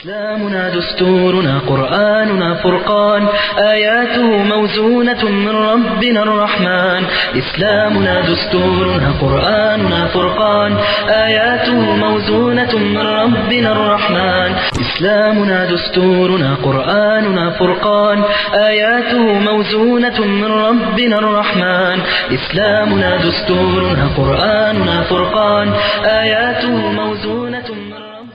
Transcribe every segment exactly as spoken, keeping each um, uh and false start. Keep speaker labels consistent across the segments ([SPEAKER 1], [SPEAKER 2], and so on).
[SPEAKER 1] إسلامنا دستورنا قرآننا فرقان آياته موزونة من ربنا الرحمن إسلامنا دستورنا قرآننا فرقان آياته موزونة من ربنا الرحمن إسلامنا دستورنا قرآننا فرقان آياته موزونة من ربنا الرحمن إسلامنا دستورنا قرآننا فرقان آياته موزونة من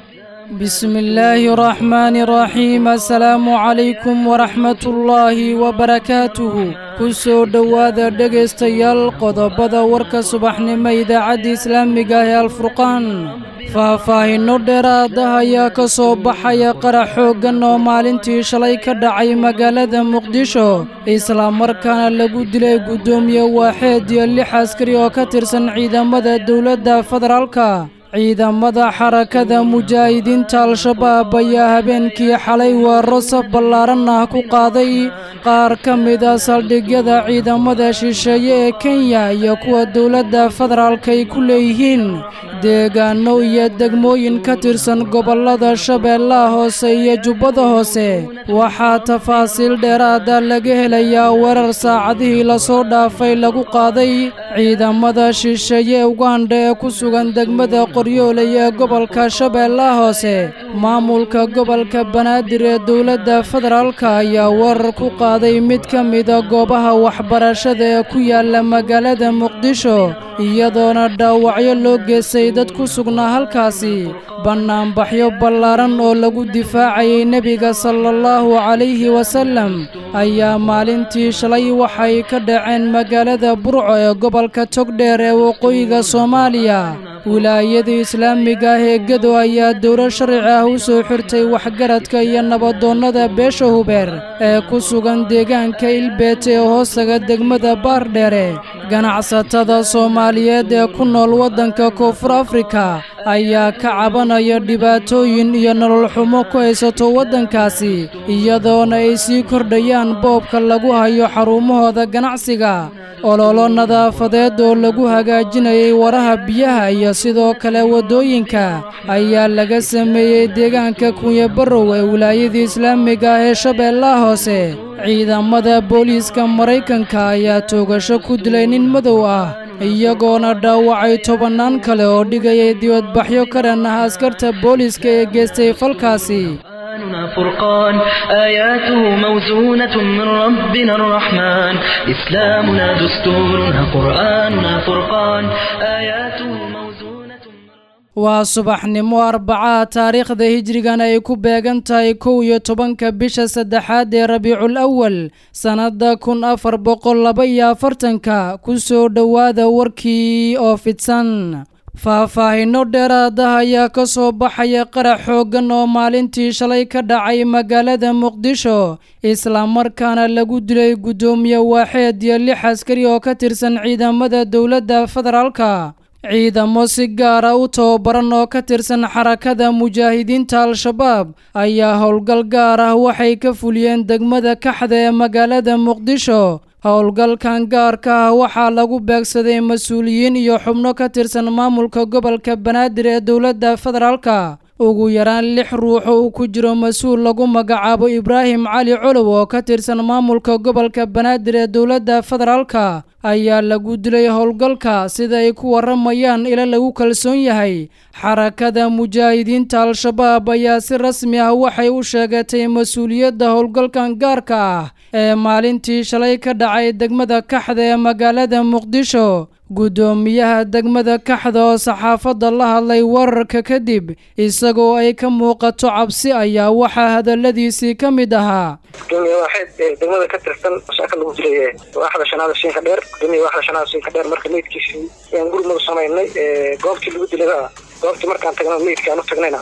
[SPEAKER 2] بسم الله الرحمن الرحيم السلام عليكم ورحمة الله وبركاته كسو دوادا دغستيال قodobada warka subaxnimo idaacada islaamiga ee alfurqaan faahfaahinno dheeraad ah ayaa ka soo baxaya qarax xooggan oo maalintii shalay ka dhacay magaalada muqdisho isla markaana lagu dilay gudoomiye waaxeed iyo lix askari oo ka tirsan ciidamada dawladda federaalka ciidamada xarakada mujaahidiinta al-shabaab ayaa habeenkii xalay weeraro saf ballaaran ah ku qaaday qaar ka mid ah saldhigyada ciidamada shisheeye ee Kenya iyo kuwa dawladda federaalka ay ku leeyihiin deegaano iyo degmooyin ka tirsan gobollada Shabeellaha Hoose iyo Jubbada Hoose waxaa tafaasiil dheeraad ah laga helayaa weerar saacadihii la soo dhaafay lagu qaaday ciidamada shisheeye Uganda ee ku sugan degmada qoryoolay ee gobolka Shabeellaha Hoose maamulka gobolka Banaadir ee dawladda federaalka ayaa weerar ku qaaday mid ka mid ah goobaha waxbarashada ee ku yaala magaalada Muqdisho iyadoona dhaawacyo loo geystay dad ku sugnaa halkaasi banaanbaxyo ballaaran oo lagu difaacayay nabiga sallallahu calayhi wasallam ayaa maalintii shalay waxay ka dhaceen magaalada Burco ee gobolka Togdheer ee waqooyiga Soomaaliya wilaayada islaamiga ah ee Gedo ayaa dowlad sharci ah u soo xirtay waxgaradka iyo nabadoonnada beesha Hubeer ee ku sugan deegaanka Ilbeet ee hoosaga degmada Baardheere ganacsatada Soomaaliyeed ee ku nool waddanka Koonfur Afrika ayaa ka cabanaya dhibaatooyin iyo nolol xumo ku haysato waddankaasi iyadoona ay sii kordhayaan boobka lagu hayo xarumahooda ganacsiga ololo nadaafadeed oo lagu hagaajinayay waraha biyaha iyo sidoo kale wadooyinka ayaa laga sameeyay deegaanka Kunye Barrow ee wilaayada islaamiga ah ee Shabeellaha Hoose ciidamada booliiska Mareykanka ayaa toogasho ku dilay nin madow ah iyagoona dhaawacay tobanaan kale oo dhigayay dibadbaxyo ka dhan ah askarta booliiska ee geystay falkaasi
[SPEAKER 1] فرقان آياته موزونة من ربنا الرحمن إسلامنا دستورنا قرآننا فرقان آياته موزونة
[SPEAKER 2] waa subaxnimo arbaca taariikhda hijrigan ay ku beegan tahay kow iyo tobanka bisha saddexaad ee Rabiicul Awwal sanada kun afar boqol laba iyo afartanka ku soo dhawaada warkii oo fidsan faahfaahinno dheeraad ah ayaa ka soo baxaya qarax xooggan oo maalintii shalay ka dhacay magaalada Muqdisho isla markaana lagu dilay gudoomiye waaxeed iyo lix askari oo ka tirsan ciidamada dawladda federaalka ciidamo si gaar ah u tababaran oo ka tirsan xarakada mujaahidiinta al-shabaab ayaa howlgal gaar ah waxay ka fuliyeen degmada Kaxda ee magaalada Muqdisho howlgalkan gaarka ah waxaa lagu beegsaday mas'uuliyiin iyo xubno ka tirsan maamulka gobolka Banaadir ee dawladda federaalka ugu yaraan lix ruux oo ku jiro mas'uul lagu magacaabo Ibraahim Cali Colow oo ka tirsan maamulka gobolka Banaadir ee dawladda federaalka ayaa lagu dilay howlgalka sida ay ku waramayaan ila lagu kalsoon yahay xarakada mujaahidiinta al-shabaab ayaa si rasmi ah waxay u sheegatay mas'uuliyadda howlgalkan gaarka ah ee maalintii shalay ka dhacay degmada Kaxda ee magaalada Muqdisho gudoomiyaha degmada Kaxda oo saxaafadda la hadlay wararka kadib isagoo ay ka muuqato cabsi ayaa waxaa hadaladiisii ka mid ahaa
[SPEAKER 3] gudoomiyaha waaxeed degmada ka tirsan shaqo lagu dilay waaxda shanaad siinka dheer gudoomiyaha waaxda shanaad siinka dheer marka meedkiisii aan gurmada sameeynay goobtii lagu dilay goobtii markaan tagnay meedkaan u tagnayna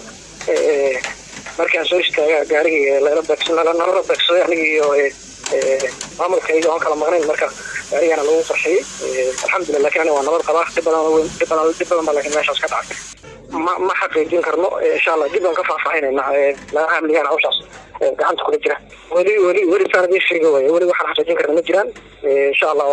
[SPEAKER 3] markaan soo istaagay gaariga la beegsan la nala beegsaday aniga iyo maamulka iyo aan kala maqnayn marka gaarigana lagu qarxiyay alxamdulillah laakiin waa nabad qaba dib badan weyn dib badan dib badan laakiin meeshaas ka dhacay ma ma xaqiijin karno insha Allah dib aan ka faahfaahinayna la ahamiyana hawshaas gacanta kula jira wali wali wali saardi sheegay wali waxaan xaqiijin karnaa ma jiraan insha Allah waana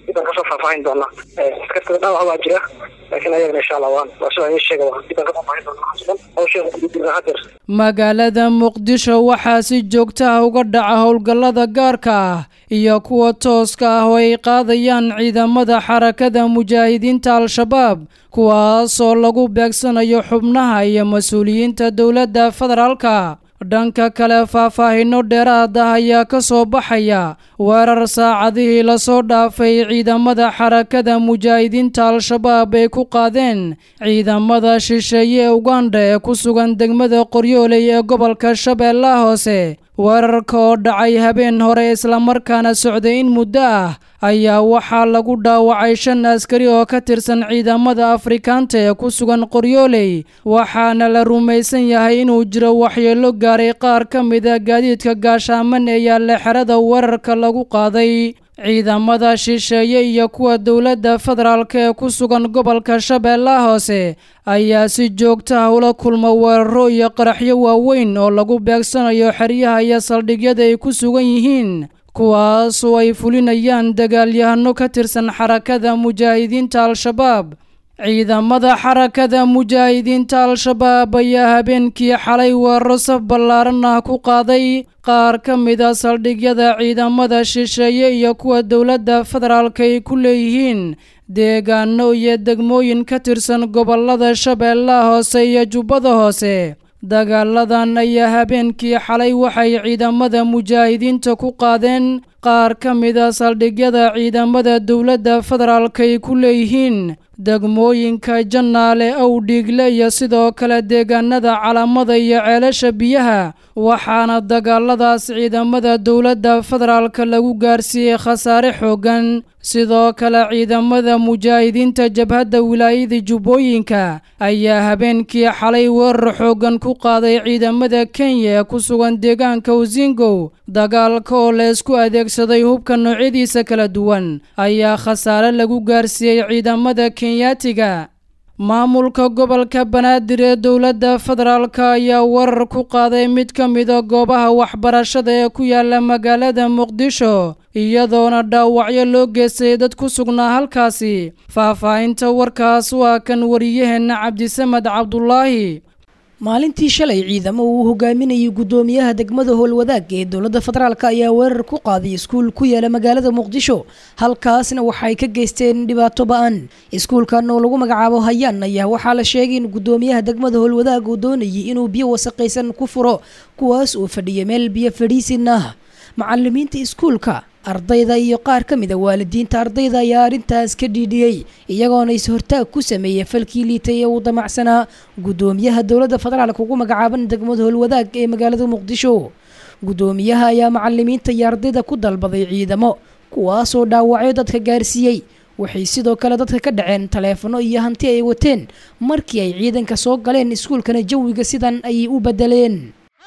[SPEAKER 3] idan ka soo faahfaahin doona iskasta dhaawac waa jira laakiin ayagana insha Allah waan soo in sheega waa idan ka faahfaahin doona xasan oo sheego guddiga hadir
[SPEAKER 2] magaalada Muqdisho waxaa si joogto ah uga dhaca howlgallada gaarka ah iyo kuwa tooska ah oo ay qaadayaan ciidamada xarakada mujaahidiinta al-shabaab kuwaasoo lagu beegsanayo xubnaha iyo mas'uuliyiinta dowladda federaalka. dhanka kale faahfaahinno dheeraad ah ayaa ka soo baxaya weerar saacadihii lasoo dhaafay ciidamada xarakada mujaahidiinta al-shabaab ay ku qaadeen ciidamada shisheeye ee Uganda ee ku sugan degmada Qoryooley ee gobolka Shabeellaha Hoose. weerarka oo dhacay habeen hore isla markaana socday in muddo ah ayaa waxaa lagu dhaawacay shan askari oo ka tirsan ciidamada Afrikaanta ee ku sugan Qoryooley waxaana la rumaysan yahay inuu jiro waxyeello gaaray qaar ka mid ah gaadiidka gaashaaman ee yaalla xerada weerarka lagu qaaday. ciidamada shisheeye iyo kuwa dowladda federaalka ee ku sugan gobolka Shabeellaha Hoose ayaa si joogto ah ula kulma weeraro iyo qaraxyo waaweyn oo lagu beegsanayo xeryaha iyo saldhigyada ay ku sugan yihiin kuwaas oo ay fulinayaan dagaalyahano ka tirsan xarakada mujaahidiinta al-shabaab. ciidamada xarakada mujaahidiinta al-shabaab ayaa habeenkii xalay weeraro saf ballaaran ah ku qaaday qaar ka mid ah saldhigyada ciidamada shisheeye iyo kuwa dowladda federaalka ay ku leeyihiin deegaano iyo degmooyin ka tirsan gobollada Shabeellaha Hoose iyo Jubbada Hoose. dagaaladan ayaa habeenkii xalay waxay ciidamada mujaahidiinta ku qaadeen qaar ka mid ah saldhigyada ciidamada dowladda federaalka ay ku leeyihiin degmooyinka Jannaale, Awdhiigle iyo sidoo kale deegaanada Calamada iyo Ceelasha Biyaha waxaana dagaaladaas ciidamada dowladda federaalka lagu gaarsiiyey khasaare xoogan. sidoo kale ciidamada mujaahidiinta jabhadda wilaayada Jubbooyinka ayaa habeenkii xalay weerar xoogan ku qaaday ciidamada Kenya ee ku sugan deegaanka Uzingo. dagaalka oo la isku adeegsaday hubka noocyadiisa kala duwan ayaa khasaare lagu gaarsiiyey ciidamada Kenyaatiga. maamulka gobolka Banaadir ee dowladda federaalka ayaa weerar ku qaaday mid ka mid ah goobaha waxbarashada ee ku yaala magaalada Muqdisho iyadoona dhaawacyo loo geystay dad ku sugnaa halkaasi. faahfaahinta warkaas waa kan wariyaheena Cabdisamad Cabdullaahi.
[SPEAKER 4] maalintii shalay ciidamo uu hogaaminayay gudoomiyaha degmada Howlwadaag ee dowladda federaalka ayaa weerar ku qaaday iskuul ku yaala magaalada Muqdisho halkaasna waxay ka geysteen dhibaato ba'an. iskuulkan oo lagu magacaabo Hayaan ayaa waxaa la sheegay in gudoomiyaha degmada Howlwadaag uu doonayay inuu biyo wasaqaysan ku furo kuwaas oo fadhiya meel biyo fadhiisin ah. macallimiinta iskuulka ardayda iyo qaar ka mid ah waalidiinta ardayda ayaa arintaas ka dhiidhiyay iyagoona is hortaag ku sameeyay falkii liitay ee uu damacsanaa gudoomiyaha dowladda federaalka ugu magacaaban degmada Howlwadaag ee magaalada Muqdisho. gudoomiyaha ayaa macallimiinta iyo ardayda ku dalbaday ciidamo kuwaas oo dhaawacyo dadka gaarsiiyay. waxay sidoo kale dadka ka dhaceen taleefano iyo hanti ay wateen markii ay ciidanka soo galeen iskuulkana jawiga sidan ay u bedeleen.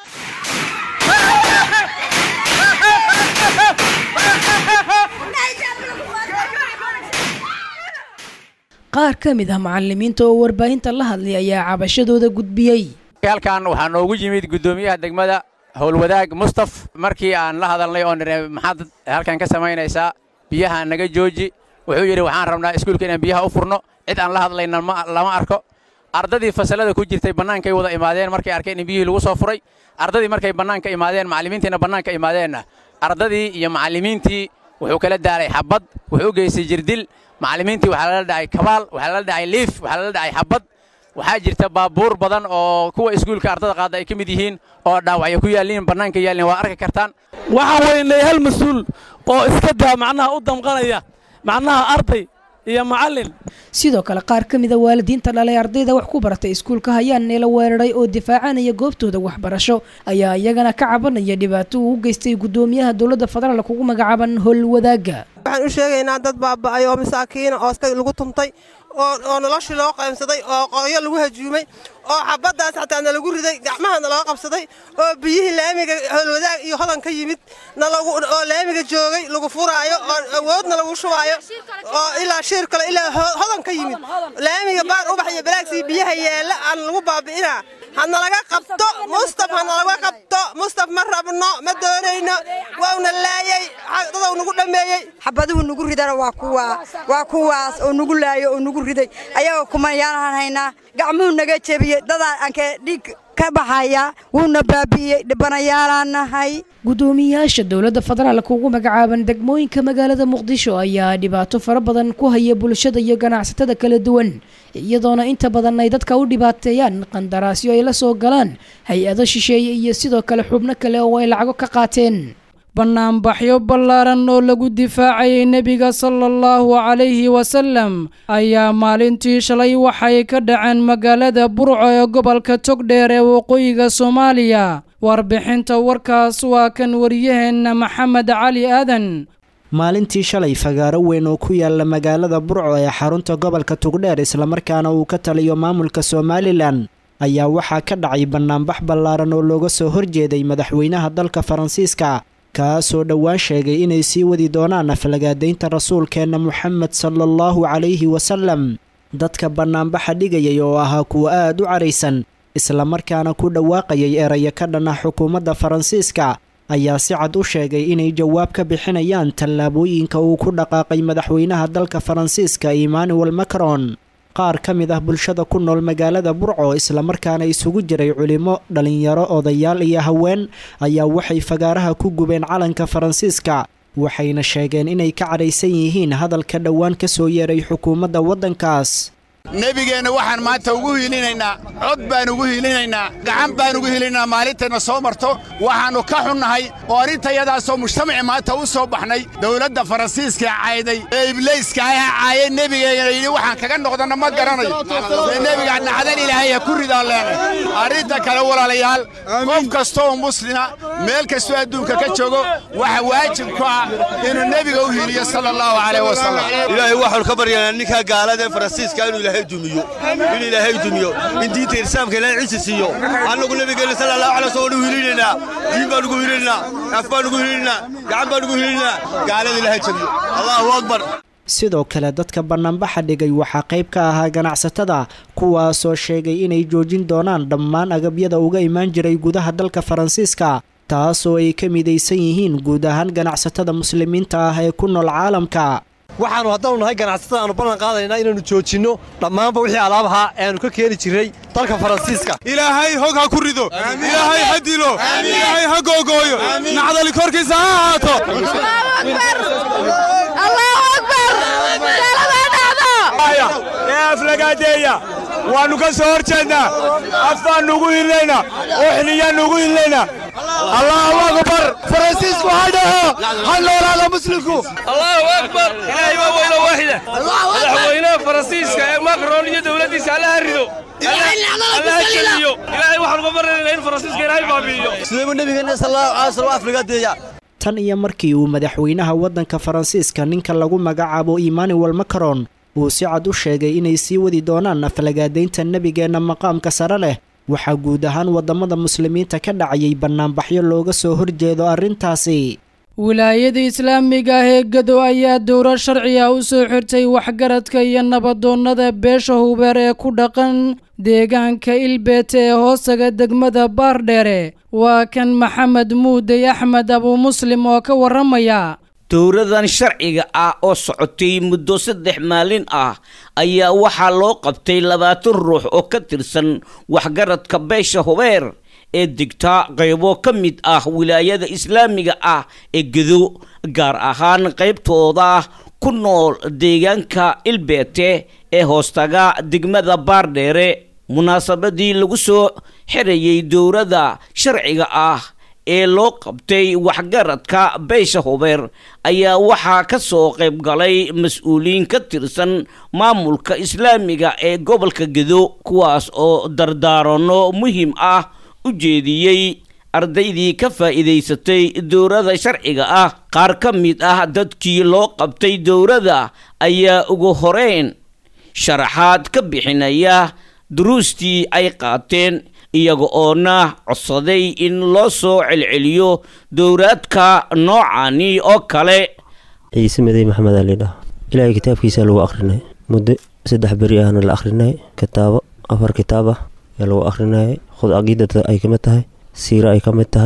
[SPEAKER 4] qaar ka mid ah macallimiinta oo warbaahinta la hadlay ayaa cabashadooda gudbiyay.
[SPEAKER 5] halkan waxaa noogu yimid gudoomiyaha degmada Howlwadaag Mustaf markii aan la hadalnay oo niree maxaad halkan ka samaynaysaa biyaha naga jooji wuxuu yiri waxaan rabnaa iskuulka inaan biyaha u furno cid aan la hadlayna lama arko. ardadii fasalada ku jirtay banaanka ay wada imaadeen markay arkeen in biyihii lagu soo furay ardadii markay banaanka imaadeen macallimiintiina banaanka imaadeen ardadii iyo macallimiintii wuxuu kala daaray xabad wuxuu geysay jirdil macallimiintii waxa la dhacay kabaal waxa la dhacay liif waxa la dhacay xabad. waxaa jirta baabuur badan oo kuwa iskuulka ardada qaada ay kamid yihiin oo dhaawacyo ku yaalin banaanka yaalin waa arki kartaan.
[SPEAKER 6] waxa weynay hal mas'uul oo iska daa macnaha u damqanaya macnaha arday iyo macallin.
[SPEAKER 4] sidoo kale qaar ka mid ah waalidiinta dhalay ardayda wax ku baratay iskuulka Hayaan ee la weeraray oo difaacanaya goobtooda waxbarasho ayaa iyagana ka cabanaya dhibaato uu geystay gudoomiyaha dowladda federaalka ugu magacaaban Howlwadaag.
[SPEAKER 7] waxaan u sheegaynaa dad baaba'ay oo masaakiin oo iska lagu tuntay oo noloshii loo qaybsaday oo qoyo lagu hajuumay oo xabadaas xataa lagu riday gacmahana loo qabsaday oo biyihii laamiga Howlwadaag iyo hodan ka yimid nalagu oo laamiga joogay lagu furaayo oo awoodna lagu shubaayo oo ilaa shir kale ilaa hodan ka yimid laamiga baar ubax iyo balaagsi biyaha yeela aan lagu baabi'ina hana laga qabto Mustaf hana laga qabto mustaf ma rabno ma doonayno waana laayay dadau nagu dhameeyay
[SPEAKER 8] xabaduhu nagu ridana waa kuwa waa kuwaas oo nagu laayo oo nagu riday ayagoo kumayaan haynaa gacmuhu naga jabiyay dadaan anka dhig ka baxaya wuuna baabiyay dhibanayaalaanahay
[SPEAKER 4] gudoomiyaasha dowladda federaalka ugu magacaaban degmooyinka magaalada muqdisho ayaa dhibaato fara badan ku haya bulshada iyo ganacsatada kala duwan iyadoona inta badan ay dadka u dhibaateeyaan qandaraasyo ay la soo galaan hay-ado shisheeye iyo sidoo kale xubno kale oo ay lacago ka qaateen
[SPEAKER 2] banaanbaxyo ballaaran oo lagu difaacayay nebiga sala allahu calayhi wasalam ayaa maalintii shalay waxay ka dhaceen magaalada burco ee gobolka togdheer ee waqooyiga soomaaliya warbixinta warkaas waa kan wariyaheenna maxamed cali aadan
[SPEAKER 9] maalintii shalay fagaaro weyn oo ku yaala magaalada burco ee xarunta gobolka togdheer islamarkaana uu ka taliyo maamulka somalilan ayaa waxaa ka dhacay banaanbax ballaaran oo looga soo horjeeday madaxweynaha dalka faransiiska kaasoo dhowaan sheegay inay sii wadi doonaan aflagaadaynta rasuulkeenna moxamed sala allahu calayhi wasalam dadka bannaanbaxa dhigayay oo ahaa kuwa aad u caraysan islamarkaana ku dhawaaqayay eraya ka dhan ah xukuumadda faransiiska ayaa si cad u sheegay inay jawaab ka bixinayaan tallaabooyinka uu ku dhaqaaqay madaxweynaha dalka faransiiska emmanuel macron qaar ka mid ah bulshada ku nool magaalada burco islamarkaana isugu jiray culimo dhalinyaro odayaal iyo haween ayaa waxay fagaaraha ku gubeen calanka faransiiska waxayna sheegeen inay ka cadhaysan yihiin hadalka dhowaan ka soo yeeray xukuumadda waddankaas
[SPEAKER 10] nebigeenna waxaan maanta ugu hiilinaynaa cod baan ugu hiilinaynaa gacan baan ugu hiilinaynaa maalintayna soo marto waxaannu ka xunnahay oo arrintayadaasoo mujtamaci maanta u soo baxnay dawladda faransiiska cayday ee iblayska aha caayay nebigeena yidhi waxaan kaga noqdanna ma garanayo ee nebiga dhacdan ilaahay ha ku ridaan leenay arrinta kale walaalayaal qof kastoo muslima meel kastoo adduunka ka joogo waxa waajib ku ah inuu nebiga u hiiliyo sala allahu calayh wasalam
[SPEAKER 11] ilaahay waxaanu ka baryaynaa ninka gaalada ee faransiiska inuu ilaahay dumiyo in ilaahay dumiyo in diinta islaamka ilaahay ciise siiyo annagu nabigeena sallallahu alayhi wasallam u hiilinayna diin baan ugu hiilinayna af baan ugu hiilinayna gacan baan ugu hiilinayna gaalada ilaahay jabiyo allahu akbar
[SPEAKER 9] sidoo kale dadka bannaanbaxa dhigay waxaa qayb ka ahaa ganacsatada kuwaasoo sheegay inay joojin doonaan dhammaan agabyada uga imaan jiray gudaha dalka faransiiska taasoo ay ka midaysan yihiin guud ahaan ganacsatada muslimiinta ah ee ku nool caalamka
[SPEAKER 12] waxaannu haddaanu nahay ganacsatada aanu ballan qaadaynaa inaannu joojinno dhammaanba wixii alaabahaa ee aannu ka keeni jirray dalka faransiiska
[SPEAKER 13] ilaahay hog ha ku rido ilaahay ha dilo ilaahay ha googooyo nacdali korkiisa ha ahaato ee aflagaadeeya waannu ka soo hor jeednaa af baannu ugu hilnaynaa oo xiliyaannu ugu hilnaynaa allahu akbar faransiisku ha dhaho ha noolaada muslimku
[SPEAKER 14] allahu akbar ilaahay waa weyno waaxida madaxweynaha faransiiska ee macron iyo dowladdiisa allaha rido allaha jeliyo ilaahay waxaan uga baranaynaa in faransiiska ilaahay baabi'iyo
[SPEAKER 12] sidee buu nebigeena sallallahu alayhi wasallam aflagaadeeya
[SPEAKER 9] tan iyo markii uu madaxweynaha waddanka faransiiska ninka lagu magacaabo emmanuel macron uu si cad u sheegay inay sii wadi doonaan aflagaadaynta nebigeenna maqaamka sare leh waxaa guud ahaan waddamada muslimiinta ka dhacayay bannaanbaxyo looga soo horjeedo arrintaasi
[SPEAKER 2] wilaayada islaamiga ah ee gado ayaa dowro sharci ah u soo xirtay waxgaradka iyo nabadoonnada beesha hubeer ee ku dhaqan deegaanka ilbeete ee hoostaga degmada baardheere waa kan maxamed muudey axmed abuu muslim oo ka warramaya
[SPEAKER 15] dowradan sharciga ah oo socotay muddo saddex maalin ah ayaa waxaa loo qabtay labaatan ruux oo ka tirsan waxgaradka beesha hubeer ee degta qaybo ka mid ah wilaayada islaamiga ah ee gedo gaar ahaan qaybtooda ku nool deegaanka ilbeete ee hoostaga degmada baardheere munaasabadii lagu soo xirayay dowrada sharciga ah ee loo qabtay waxgaradka beesha hubeer ayaa waxaa ka soo qayb galay mas-uuliyiin ka tirsan maamulka islaamiga ee gobolka gedo kuwaas oo dardaaranno muhiim ah u jeediyey ardaydii ka faa'iidaysatay dowrada sharciga ah qaar ka mid ah dadkii loo qabtay dowrada ayaa ugu horeyn sharaxaad ka bixinaya duruustii ay qaateen iyaga oona codsaday in loo soo celceliyo dowraadka noocani oo kale
[SPEAKER 16] ciise madey maxamed alidha ilaahay kitaabkiisa lagu akhrinay muddo saddex beri ahna la akhrinay kitaabo afar kitaab ah ayaa lagu akhrinayay khud caqiidada ay ka mid tahay siiro ay ka mid tahay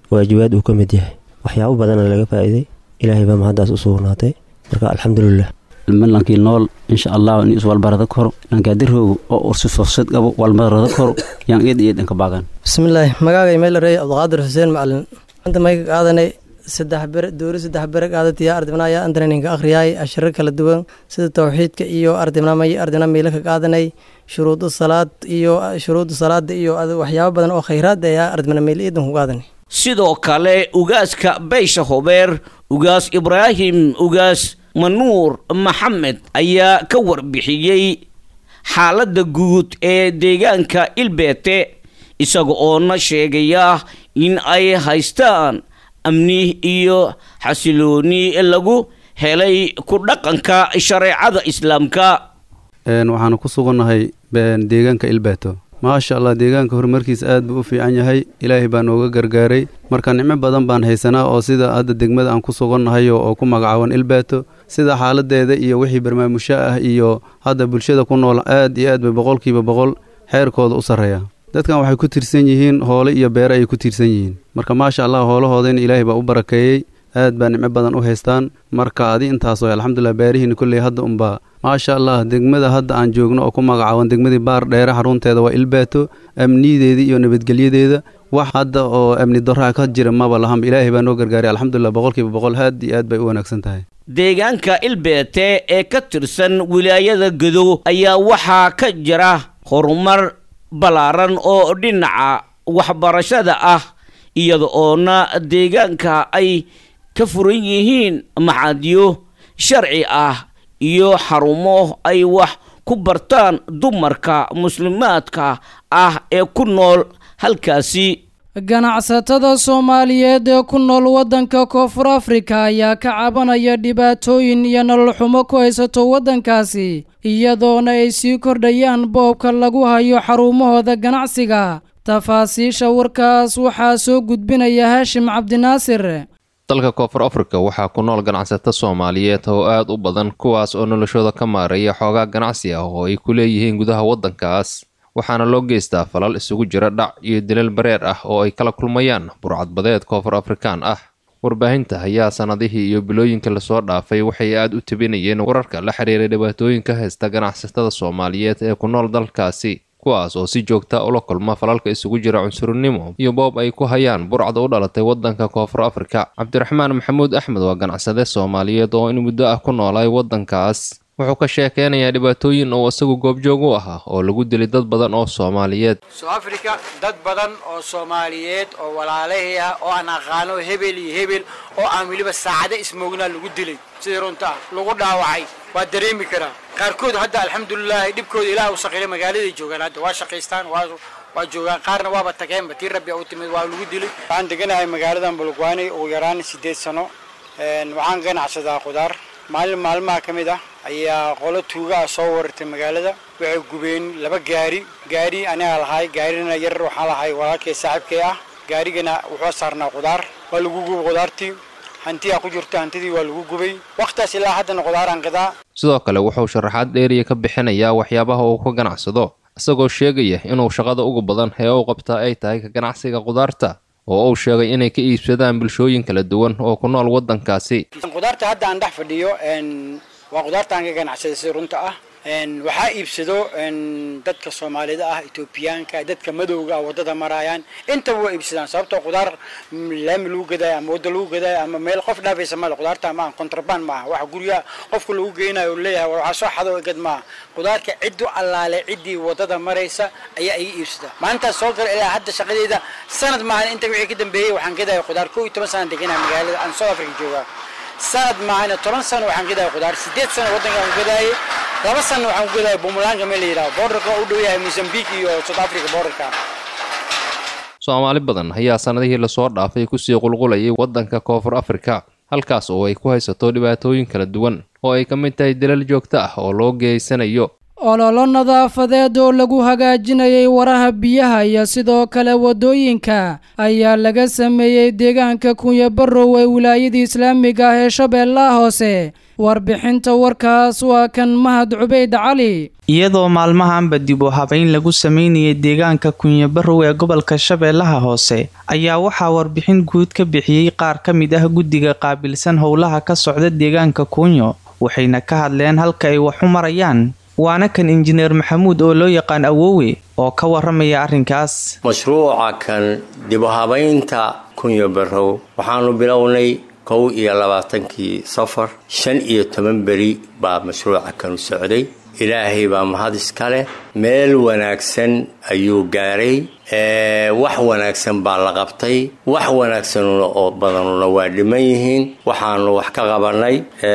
[SPEAKER 16] waajibaad uu ka mid yahay waxyaabo badana laga faa'iiday ilaahay baa mahaddaas u sugnaatay marka alxamdulilah
[SPEAKER 17] lankii nool insha allah in iswalbarada koro lankaadiroogu oo ursi fursad qabo walmarada koro yaan eed iyo dhanka baagan
[SPEAKER 18] bismillaahi magacay meel reey abdulqaadir xuseen macalin inta may qaadanay saddex bere doori saddex bere qaadatiya ardibnaya andraninka akhriyay ashar kala duwan sida tawxiidka iyo ardibnamay ardina meelo ka qaadanay shuruudu salaad iyo shuruudu salaada iyo waxyaabo badan oo khayraad ah ardibna meel eedan ku qaadanay
[SPEAKER 15] sidoo kale ugaaska beesha hobeer ugaas ibraahim ugaas manuur maxamed ayaa ka warbixiyey xaaladda guud ee deegaanka ilbeete isaga oo na sheegaya in ay haystaan amni iyo xasilooni lagu helay ku dhaqanka shareecada islaamka
[SPEAKER 19] waxaanu ku sugannahay deegaanka ilbeeto maasha allah deegaanka horumarkiisa aad buu u fiican yahay ilaahay baa nooga gargaaray marka nicmo badan baan haysanaa oo sida hadda degmada aan ku sugannahay oo ku magacaaban ilbeeto sida xaaladeeda iyo wixii barnaamusho ah iyo hadda bulshada ku nool aad iyo aad bay boqolkiiba boqol xeerkooda u sarreeya dadkan waxay ku tiirsan yihiin hoole iyo beere ay ku tiirsan yihiin marka maasha allah hoolahoodayna ilaahay baa u barakeeyey aad baa nicmo badan u haystaan marka adi intaas way alxamdulilah beerihiina kolley hadda unbaa maasha allah degmada hadda aan joogno oo ku magacaaban degmadii baar dheere xarunteeda waa ilbeeto amniyadeeda iyo nabadgelyadeeda wax hadda oo amni darraa ka jira maba lahan ilaahay baa noo gargaaray alxamdulilah boqolkiiba boqol aad iyo aad bay u wanaagsan tahay
[SPEAKER 15] deegaanka ilbeete ee ka tirsan wilaayada Gedo ayaa waxaa ka jira horumar balaaran oo dhinaca waxbarashada ah iyada oona deegaanka ay ka furan yihiin maxaadiyo sharci ah iyo xarumo ay wax ku bartaan dumarka muslimaadka ah ee ku nool halkaasi
[SPEAKER 2] ganacsatada Soomaaliyeed ee ku nool wadanka Koonfur Afrika ayaa ka cabanaya dhibaatooyin iyo nolol xumo ku haysato wadankaasi iyadoona ay sii kordhayaan boobka lagu hayo xarumahooda ganacsiga tafaasiisha warkaas waxaa soo gudbinaya Haashim Cabdinaasir
[SPEAKER 20] dalka Koonfur Afrika waxaa ku nool ganacsato Soomaaliyeed oo aad u badan kuwaas oo noloshooda ka maareeya xoogaa ganacsi ah oo ay ku leeyihiin gudaha wadankaas waxaana loo geystaa falal isugu jira dhac iyo dilal bareer ah oo ay kala kulmayaan burcadbadeed Koonfur Afrikaan ah warbaahinta ayaa sanadihii iyo bilooyinka la soo dhaafay waxay aad u tabinayeen wararka la xiriira dhibaatooyinka haysta ganacsatada Soomaaliyeed ee ku nool dalkaasi kuwaas oo si joogta ula kulma falalka isugu jira cunsurnimo iyo boob ay ku hayaan burcad u dhalatay wadanka Koonfur Afrika Cabdiraxmaan Maxamuud Axmed waa ganacsade Soomaaliyeed oo in muddo ah ku noolay wadankaas wuxuu ka sheekeynayaa dhibaatooyin oo isagu goobjoog u ahaa oo lagu dilay dad badan oo Soomaaliyeed
[SPEAKER 21] South Africa dad badan oo Soomaaliyeed oo walaalahay ah oo aan aqaano hebel iyo hebel oo aan waliba saacada ismoogna lagu dilay sidii runta lagu dhaawacay waa dareemi karaa qaarkood hadda alxamdulillah dhibkooda ilaahay u saqiray magaalada joogaan hadda waa shaqeystaan waa waa joogaan qaarna waaba tageen batii rabbi u timid waa lagu dilay waxaan deganahay magaaladan Bulgwaani oo yaraan sideed sano een waxaan ganacsadaa qudaar maalin maalmaha kamid ah ayaa qolo tuuga soo wartay magaalada waxay gubeen laba gaari gaari aniga lahay gaarina yar waxa lahay walaalkay saaxiibkay ah gaarigana wuxuu saarnaa qudaar waa lagu gubay qudaartii hantiya ku jirta hantidii waa lagu gubay waqtaas ilaa hadda qudaaraan qadaa
[SPEAKER 20] sidoo kale wuxuu sharaxaad dheeriya ka bixinayaa waxyaabaha uu ka ganacsado isagoo sheegaya inuu shaqada ugu badan ee uu qabta ay tahay ka ganacsiga qudaarta oo uu sheegay inay ka iibsadaan bulshooyin kala duwan oo ku nool wadankaasi
[SPEAKER 21] qudaarta hadda aan dhex fadhiyo een waa qudaarta aan ka ganacsado si runta ah een waxa iibsado een dadka Soomaalida ah Etoobiyaanka dadka madowga ah wadada marayaan inta way iibsadaan sababtoo qudaar laam lagu gaday ama wada lagu gaday ama meel qof dhaafaysa ma qudaarta ma contraband ma wax guriga qofku lagu geynayo leeyahay waxa soo xado gad ma qudaarka cidu allaale cidii wadada maraysa ayaa ay iibsada maanta soo gal ilaa hadda shaqadeeda sanad ma inta wixii ka dambeeyay waxaan gaday qudaar koob iyo toban sano deganaa magaalada aan South Africa jooga sanad ma ayna toban sano waxaan gaday qudaar sideed sano wadanka aan gaday laba sano waxaan gaday Bumulanga meel yiraahdo borderka u dhow yahay Mozambique iyo South Africa borderka
[SPEAKER 20] Soomaali badan ayaa sanadihii la soo dhaafay ku sii qulqulayay wadanka Koonfur Afrika halkaas oo ay ku haysato dhibaatooyin kala duwan oo ay ka mid tahay dilal joogto ah oo loo geysanayo
[SPEAKER 2] ololo nadaafadeed oo lagu hagaajinayay waraha biyaha iyo sidoo kale wadooyinka ayaa laga sameeyay deegaanka Kunya Barrow ee wilaayada Islaamiga ah ee Shabeellaha Hoose warbixinta warkaas waa kan mahad cubeyd cali.
[SPEAKER 1] iyadoo maalmahanba dib u habeyn lagu sameynayay deegaanka kunyabarow ee gobolka shabeellaha hoose ayaa waxaa warbixin guud ka bixiyey qaar ka mid ah guddiga qaabilsan howlaha ka socda deegaanka kunyo waxayna ka hadleen halka ay wax u marayaan. waana kan injineer maxamuud oo loo yaqaan awoowe oo ka waramaya arrinkaas.
[SPEAKER 22] mashruuca kan dib u habeynta kunyabarow waxaanu bilownay kow iyo labaatankii safar shan iyo toban beri baa mashruuca kanu socday. ilaahay baa mahad iska leh meel wanaagsan ayuu gaaray. wax wanaagsan baa la qabtay. wax wanaagsanuna oo badanuna waa dhiman yihiin. waxaanu wax ka qabanay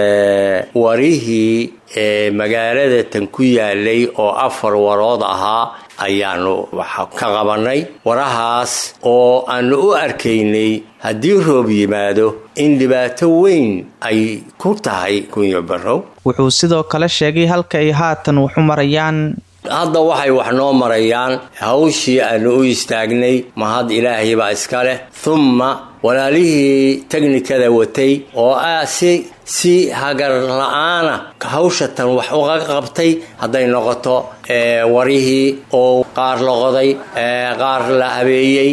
[SPEAKER 22] warihii magaalada tan ku yaalay oo afar warood ahaa ayaanu wax ka qabanay. warahaas oo aanu u arkaynay haddii roob yimaado in dhibaato weyn ay ku tahay kunyabarow.
[SPEAKER 1] wuxuu sidoo kale sheegay halka ay haatan wax u marayaan.
[SPEAKER 22] hadda waxay wax noo marayaan hawshii aanu u istaagnay. mahad ilaahay baa iska leh. thumma walaalihii teknikada watay oo ah si si hagar la-aana hawsha tan wax uga qabtay. hadday noqoto warihii oo qaar la qoday qaar la habeeyey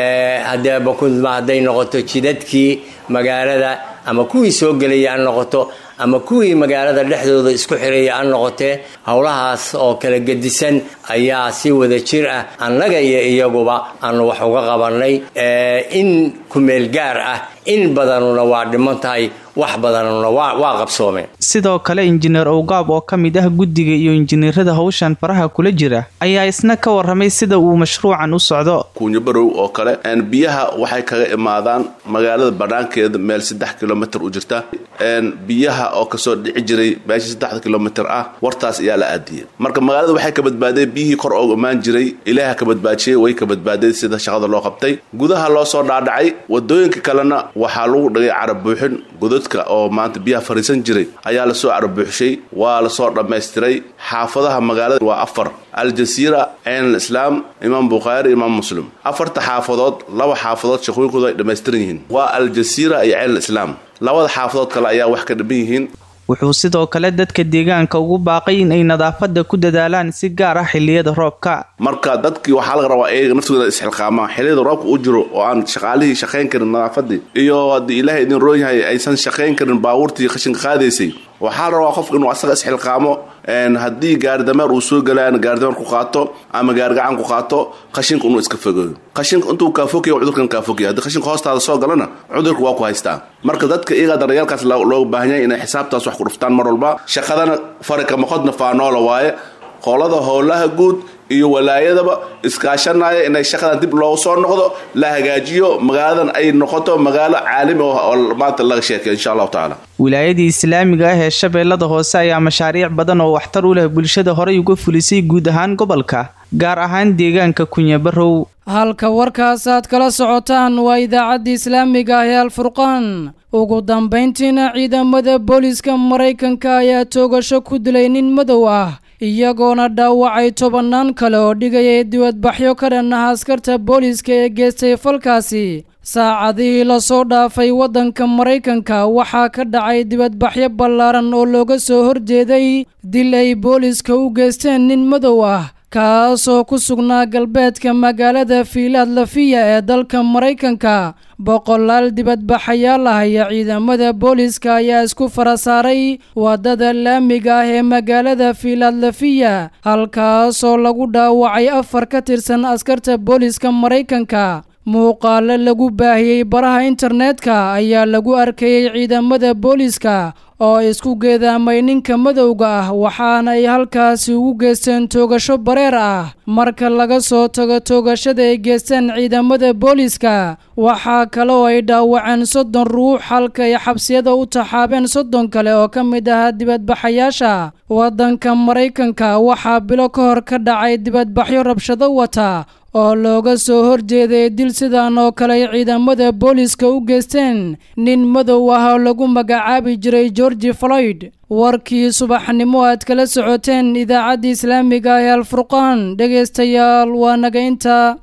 [SPEAKER 22] hadday noqoto jidadkii magaalada ama kuwii soo gelaya aan noqoto ama kuwii magaalada dhexdooda isku xiraya aan noqotee howlahaas oo kala gedisan ayaa si wada jir ah annaga iyo iyaguba aanu wax uga qabanay. in kumeel gaar ah in badanuna waa dhiman tahay wax badanuna waa qabsoomeen.
[SPEAKER 1] sidoo kale injineer owgaab oo ka mid ah guddiga iyo injineerada hawshan faraha kula jira ayaa isna ka waramay sida uu mashruucan u socdo.
[SPEAKER 23] kunyabarow oo kale biyaha waxay kaga imaadaan magaalada banaankeeda meel saddex kilomitir u jirta. biyaha oo kasoo dhici jiray meesha saddex kilomitir ah wartaas ayaa la aadiyay. marka magaalada waxay ka badbaadeen biyihii kor oo imaan jiray ilaaha ka badbaajiyay way ka badbaadeen sida shaqada loo qabtay. gudaha loo soo dhaadhacay wadooyinka kalena waxaa lagu dhigay carab buuxin. godadka oo maanta biyaha fariisan jiray ayaa la soo carab buuxshay. waa la soo dhammaystiray. xaafadaha magaalada waa afar: aljasiira, ceen alislaam, imaam bukhaari, imaam muslim. afarta xaafadood laba xaafadood shaqooyinkooda ay dhammaystiran yihiin waa aljasiira iyo ceen alislaam. labada xaafadood kale ayaa wax ka dhiban yihiin.
[SPEAKER 1] wuxuu sidoo kale dadka deegaanka ugu baaqay in ay nadaafada ku dadaalaan si gaar ah xilliyada roobka.
[SPEAKER 23] marka dadkii waxaa laga rabaa iyaga naftooda isxilqaamaan xilliyada roobka u jiro oo aan shaqaalihii shaqayn karin nadaafadii iyo haddii ilaahay idin roon yahay aysan shaqayn karin baabuurtii qashinka qaadaysay. waxaa la rabaa qofka inuu asaga isxilqaamo. haddii gaari dameer uu soo galaan gaari dameer ku qaato ama gaari gacan ku qaato qashinka inuu iska fogeeyo. qashinka intuu kaa fogeeyo cudurkan kaa fogeeyo. haddii qashinka hoostaada soo galana cudurka waa ku haystaa. marka dadka iyaga daryeelkaas looga baahan yahay inay xisaabtaas wax ku dhuftaan mar walba. shaqadana fari kama qodna faanoola waaye. qolada howlaha guud iyo walaayadaba iskaashanaya inay shaqadan dib loogu soo noqdo la hagaajiyo magaaladan ay noqoto magaalo caalami oo maanta laga sheekeyo insha allahu tacaala.
[SPEAKER 1] wilaayadii islaamiga ah ee shabeellada hoose ayaa mashaariic badan oo waxtar u leh bulshada horey uga fulisay guud ahaan gobolka gaar ahaan deegaanka kunyabarow.
[SPEAKER 2] halka warkaas aad kala socotaan waa idaacadda islaamiga ah ee alfurqaan. ugu dambayntiina ciidamada booliiska maraykanka ayaa toogasho ku dilay nin madow ah iyagoona dhaawacay tobannaan kale oo dhigayay dibadbaxyo ka dhan ah askarta booliiska ee geystay falkaasi. saacadihii lasoo dhaafay waddanka maraykanka waxaa ka dhacay dibadbaxyo ballaaran oo looga soo horjeeday dil ay booliiska u geysteen nin madow ah kaasoo ku sugnaa galbeedka magaalada filadelfiya ee dalka maraykanka. boqolaal dibadbaxayaal ah iyo ciidamada booliiska ayaa isku fara saaray wadada laamiga ah ee magaalada filadelfiya halkaasoo lagu dhaawacay afar ka tirsan askarta booliiska maraykanka. muuqaalo lagu baahiyey baraha internetka ayaa lagu arkayay ciidamada booliiska oo isku geedaamay ninka madowga ah waxaana ay halkaasi ugu geysteen toogasho bareer ah. marka laga soo tago toogashada ay geysteen ciidamada booliiska waxaa kale oo ay dhaawaceen soddon ruux halka ay xabsiyada u taxaabeen soddon kale oo ka mid ahaa dibadbaxayaasha. waddanka maraykanka waxaa bilo ka hor ka dhacay dibadbaxyo rabshado wata oo looga soo horjeeday dil sidan oo kale ay ciidamada booliiska u geysteen nin madow ah oo lagu magacaabi jiray george floyd. warkii subaxnimo aad kala socoteen idaacadda islaamiga ee alfurqaan dhegaystayaal waa naga inta.